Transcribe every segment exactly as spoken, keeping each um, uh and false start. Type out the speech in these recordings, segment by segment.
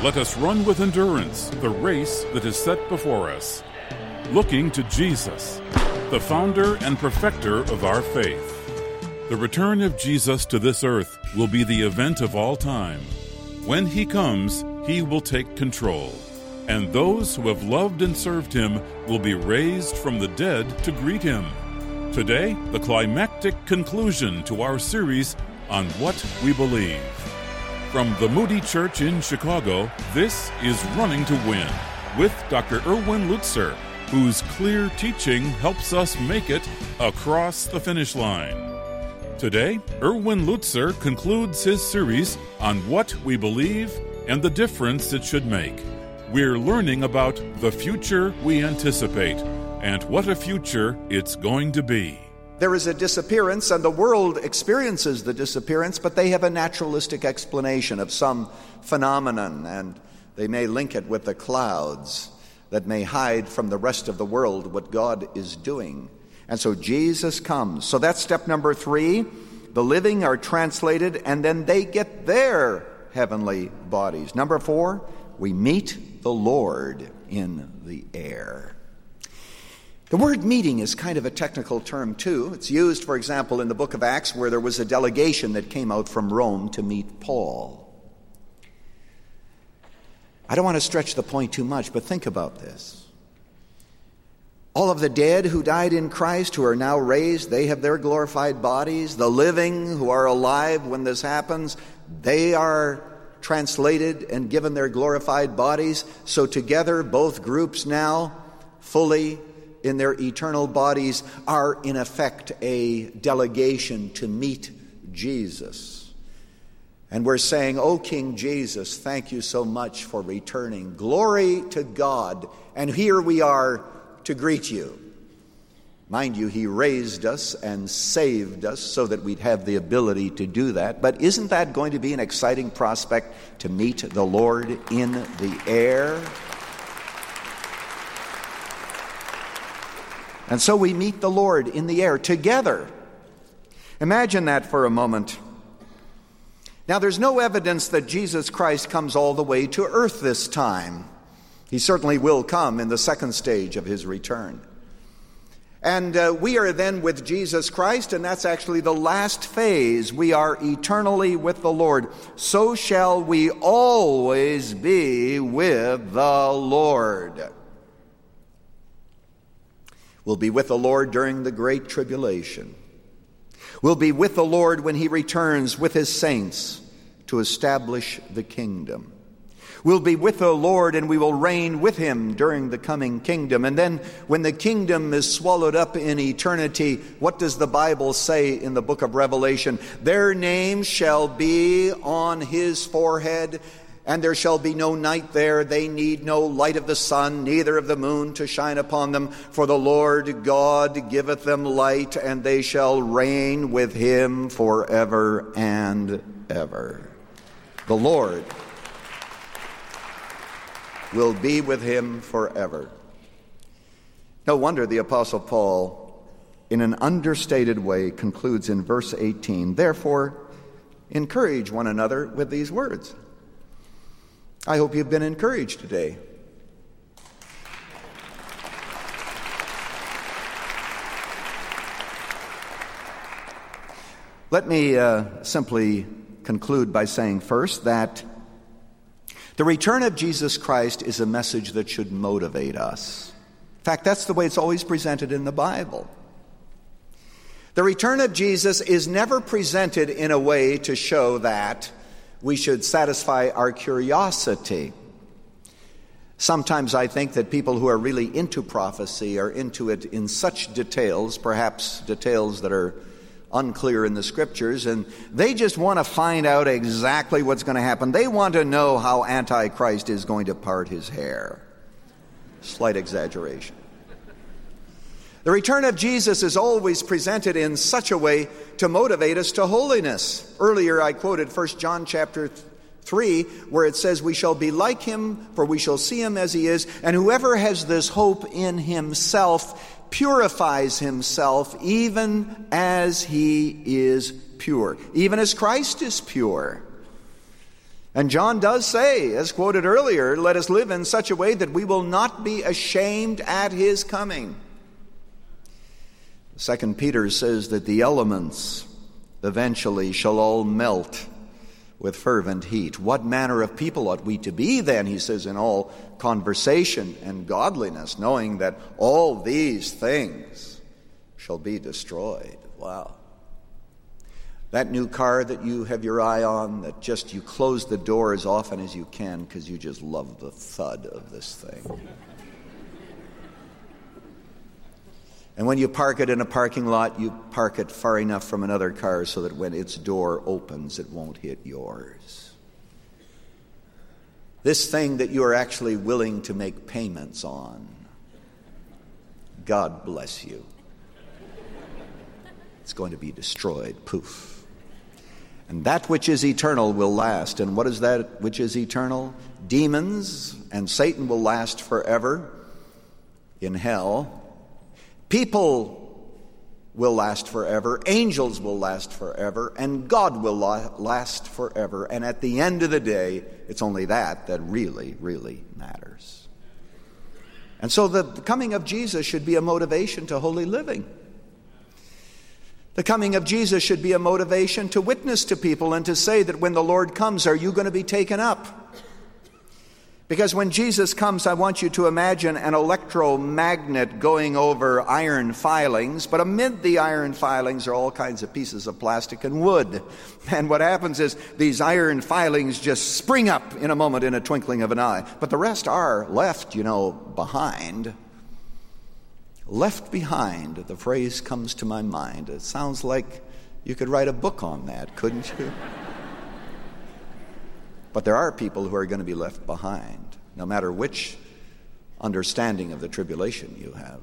Let us run with endurance the race that is set before us, looking to Jesus, the founder and perfecter of our faith. The return of Jesus to this earth will be the event of all time. When he comes, he will take control, and those who have loved and served him will be raised from the dead to greet him. Today, the climactic conclusion to our series on what we believe. From the Moody Church in Chicago, this is Running to Win with Doctor Erwin Lutzer, whose clear teaching helps us make it across the finish line. Today, Erwin Lutzer concludes his series on what we believe and the difference it should make. We're learning about the future we anticipate and what a future it's going to be. There is a disappearance, and the world experiences the disappearance, but they have a naturalistic explanation of some phenomenon, and they may link it with the clouds that may hide from the rest of the world what God is doing. And so Jesus comes. So that's step number three. The living are translated, and then they get their heavenly bodies. Number four, we meet the Lord in the air. The word meeting is kind of a technical term, too. It's used, for example, in the book of Acts, where there was a delegation that came out from Rome to meet Paul. I don't want to stretch the point too much, but think about this. All of the dead who died in Christ, who are now raised, they have their glorified bodies. The living who are alive when this happens, they are translated and given their glorified bodies. So together, both groups now, fully in their eternal bodies, are in effect a delegation to meet Jesus. And we're saying, "O King Jesus, thank you so much for returning. Glory to God." And here we are to greet you. Mind you, he raised us and saved us so that we'd have the ability to do that. But isn't that going to be an exciting prospect, to meet the Lord in the air? And so we meet the Lord in the air together. Imagine that for a moment. Now, there's no evidence that Jesus Christ comes all the way to earth this time. He certainly will come in the second stage of his return. And uh, we are then with Jesus Christ, and that's actually the last phase. We are eternally with the Lord. So shall we always be with the Lord. We'll be with the Lord during the great tribulation. We'll be with the Lord when he returns with his saints to establish the kingdom. We'll be with the Lord and we will reign with him during the coming kingdom. And then when the kingdom is swallowed up in eternity, what does the Bible say in the book of Revelation? Their names shall be on his forehead, and there shall be no night there. They need no light of the sun, neither of the moon to shine upon them. For the Lord God giveth them light, and they shall reign with him forever and ever. The Lord will be with him forever. No wonder the Apostle Paul, in an understated way, concludes in verse eighteen, "Therefore, encourage one another with these words." I hope you've been encouraged today. Let me uh, simply conclude by saying first that the return of Jesus Christ is a message that should motivate us. In fact, that's the way it's always presented in the Bible. The return of Jesus is never presented in a way to show that we should satisfy our curiosity. Sometimes I think that people who are really into prophecy are into it in such details, perhaps details that are unclear in the scriptures, and they just want to find out exactly what's going to happen. They want to know how Antichrist is going to part his hair. Slight exaggeration. The return of Jesus is always presented in such a way to motivate us to holiness. Earlier I quoted First John chapter three, where it says, "We shall be like him, for we shall see him as he is. And whoever has this hope in himself purifies himself even as he is pure." Even as Christ is pure. And John does say, as quoted earlier, let us live in such a way that we will not be ashamed at his coming. Second Peter says that the elements eventually shall all melt with fervent heat. What manner of people ought we to be then, he says, in all conversation and godliness, knowing that all these things shall be destroyed. Wow. That new car that you have your eye on, that just you close the door as often as you can because you just love the thud of this thing. And when you park it in a parking lot, you park it far enough from another car so that when its door opens, it won't hit yours. This thing that you are actually willing to make payments on, God bless you. It's going to be destroyed. Poof. And that which is eternal will last. And what is that which is eternal? Demons and Satan will last forever in hell. People will last forever, angels will last forever, and God will last forever. And at the end of the day, it's only that that really, really matters. And so the coming of Jesus should be a motivation to holy living. The coming of Jesus should be a motivation to witness to people and to say that when the Lord comes, are you going to be taken up? Because when Jesus comes, I want you to imagine an electromagnet going over iron filings, but amid the iron filings are all kinds of pieces of plastic and wood. And what happens is these iron filings just spring up in a moment, in a twinkling of an eye. But the rest are left, you know, behind. Left behind, the phrase comes to my mind. It sounds like you could write a book on that, couldn't you? But there are people who are going to be left behind, no matter which understanding of the tribulation you have.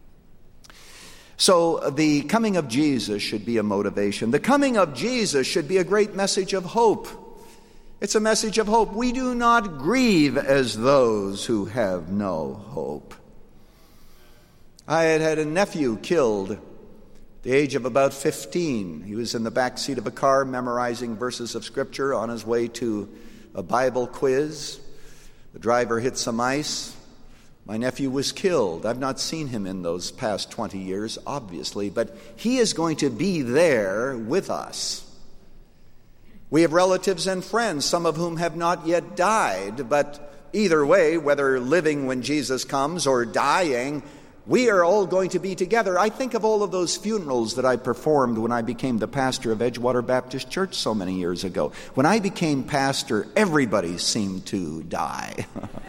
So the coming of Jesus should be a motivation. The coming of Jesus should be a great message of hope. It's a message of hope. We do not grieve as those who have no hope. I had had a nephew killed at the age of about fifteen. He was in the back seat of a car memorizing verses of Scripture on his way to a Bible quiz. The driver hit some ice. My nephew was killed. I've not seen him in those past twenty years, obviously, but he is going to be there with us. We have relatives and friends, some of whom have not yet died, but either way, whether living when Jesus comes or dying, we are all going to be together. I think of all of those funerals that I performed when I became the pastor of Edgewater Baptist Church so many years ago. When I became pastor, everybody seemed to die.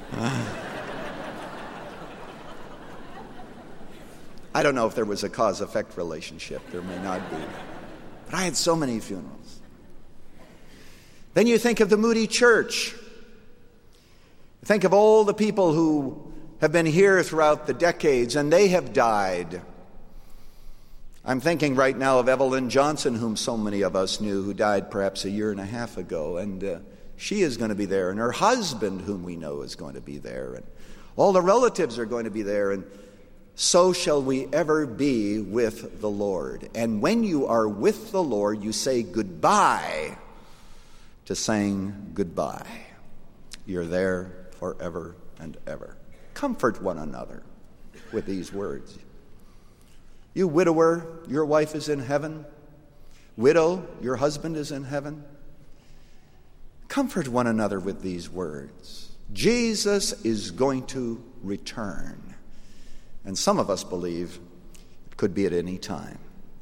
I don't know if there was a cause-effect relationship. There may not be. But I had so many funerals. Then you think of the Moody Church. Think of all the people who have been here throughout the decades, and they have died. I'm thinking right now of Evelyn Johnson, whom so many of us knew, who died perhaps a year and a half ago, and uh, she is going to be there, and her husband, whom we know, is going to be there, and all the relatives are going to be there, and so shall we ever be with the Lord. And when you are with the Lord, you say goodbye to saying goodbye. You're there forever and ever. Comfort one another with these words. You widower, your wife is in heaven. Widow, your husband is in heaven. Comfort one another with these words. Jesus is going to return. And some of us believe it could be at any time.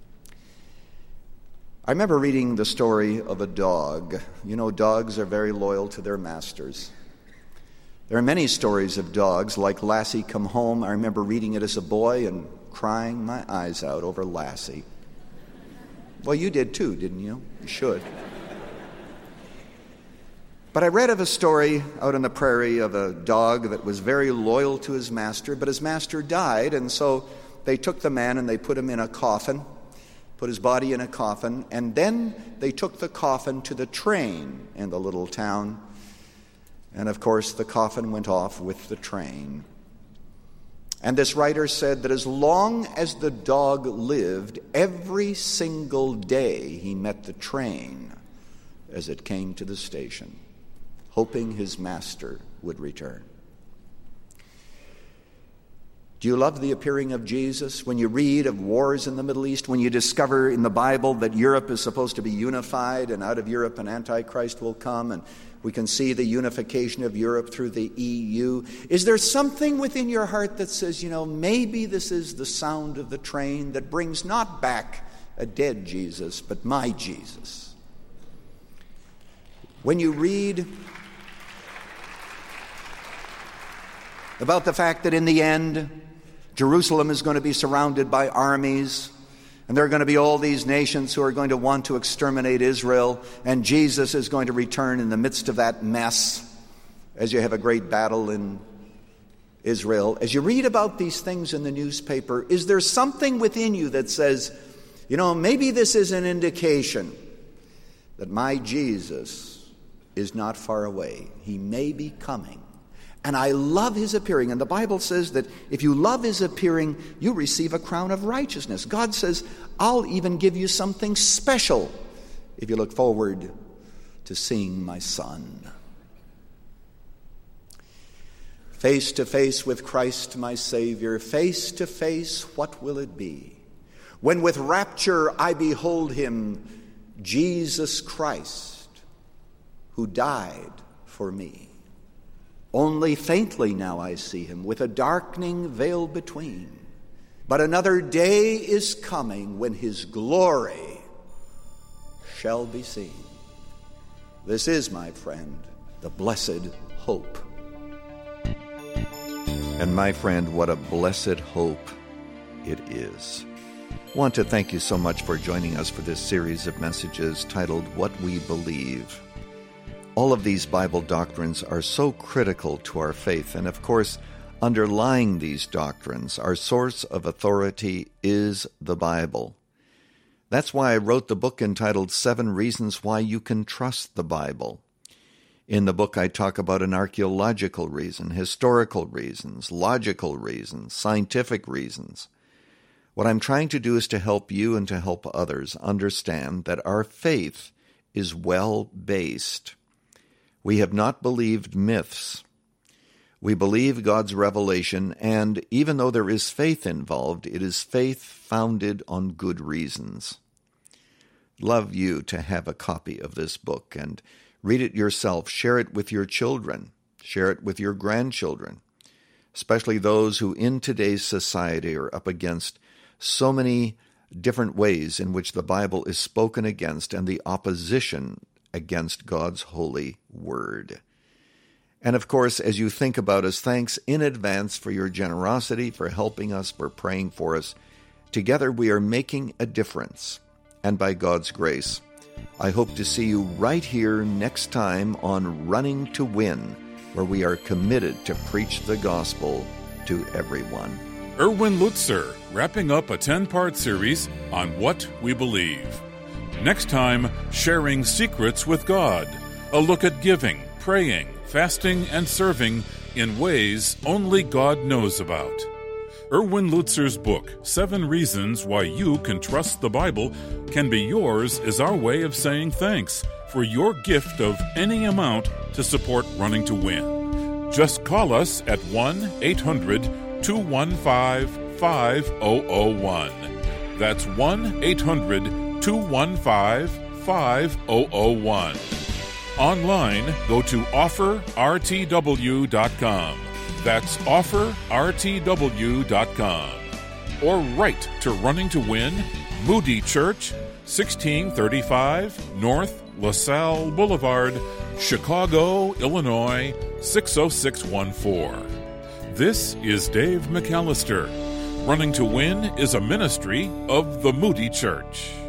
I remember reading the story of a dog. You know, dogs are very loyal to their masters. There are many stories of dogs, like Lassie Come Home. I remember reading it as a boy and crying my eyes out over Lassie. Well, you did too, didn't you? You should. But I read of a story out on the prairie of a dog that was very loyal to his master, but his master died, and so they took the man and they put him in a coffin, put his body in a coffin, and then they took the coffin to the train in the little town. And of course, the coffin went off with the train. And this writer said that as long as the dog lived, every single day he met the train as it came to the station. hoping his master would return. Do you love the appearing of Jesus? When you read of wars in the Middle East, when you discover in the Bible that Europe is supposed to be unified and out of Europe an Antichrist will come, and we can see the unification of Europe through the E U, is there something within your heart that says, you know, maybe this is the sound of the train that brings not back a dead Jesus, but my Jesus? When you read about the fact that in the end, Jerusalem is going to be surrounded by armies, and there are going to be all these nations who are going to want to exterminate Israel, and Jesus is going to return in the midst of that mess as you have a great battle in Israel. As you read about these things in the newspaper, is there something within you that says, you know, maybe this is an indication that my Jesus is not far away. He may be coming. And I love his appearing. And the Bible says that if you love his appearing, you receive a crown of righteousness. God says, I'll even give you something special if you look forward to seeing my Son. Face to face with Christ, my Savior, face to face, what will it be? When with rapture I behold him, Jesus Christ, who died for me. Only faintly now I see him, with a darkening veil between. But another day is coming when his glory shall be seen. This is, my friend, the blessed hope. And my friend, what a blessed hope it is. I want to thank you so much for joining us for this series of messages titled What We Believe. All of these Bible doctrines are so critical to our faith, and of course, underlying these doctrines, our source of authority is the Bible. That's why I wrote the book entitled Seven Reasons Why You Can Trust the Bible. In the book, I talk about an archaeological reason, historical reasons, logical reasons, scientific reasons. What I'm trying to do is to help you and to help others understand that our faith is well-based. We have not believed myths. We believe God's revelation, and even though there is faith involved, it is faith founded on good reasons. Love you to have a copy of this book and read it yourself. Share it with your children. Share it with your grandchildren, especially those who in today's society are up against so many different ways in which the Bible is spoken against and the opposition against God's holy word. And of course, as you think about us, thanks in advance for your generosity, for helping us, for praying for us. Together we are making a difference. And by God's grace, I hope to see you right here next time on Running to Win, where we are committed to preach the gospel to everyone. Erwin Lutzer, wrapping up a ten-part series on What We Believe. Next time, sharing secrets with God. A look at giving, praying, fasting, and serving in ways only God knows about. Erwin Lutzer's book, Seven Reasons Why You Can Trust the Bible, can be yours as our way of saying thanks for your gift of any amount to support Running to Win. Just call us at one eight hundred two one five five zero zero one. That's one eight hundred two one five five zero zero one. Online, go to offer r t w dot com. That's offer r t w dot com. Or write to Running to Win, Moody Church, sixteen thirty-five North LaSalle Boulevard, Chicago, Illinois, six oh six one four. This is Dave McAllister. Running to Win is a ministry of the Moody Church.